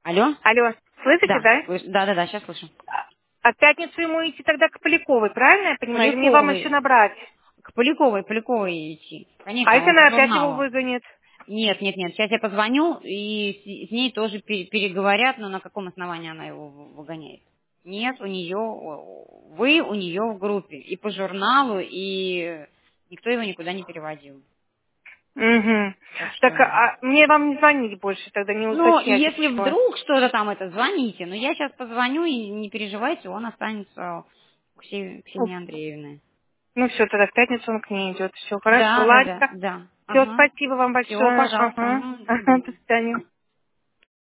Алло? Алло, слышите, Да, да? да, сейчас слышу. А в пятницу ему идти тогда к Поляковой, правильно я понимаю? Или мне вам еще Поляковой. набрать? К Поляковой идти. А Конечно, если он по она опять его журналу. выгонит? Нет. Сейчас я позвоню, и с ней тоже переговорят, но на каком основании она его выгоняет. Нет, вы у нее в группе. И по журналу, и никто его никуда не переводил. Угу. Так Так, что... а мне вам не звонить больше, тогда не Ну, уточнять если ничего. вдруг что-то там звоните. Но я сейчас позвоню, и не переживайте, он останется у Ксении Андреевны. Ну все, тогда в пятницу он к ней идет. Все, хорошо, Да. ладно. Да. Все, Ага. спасибо вам Все, большое. пожалуйста. Ага. До Ага, до свидания. свидания.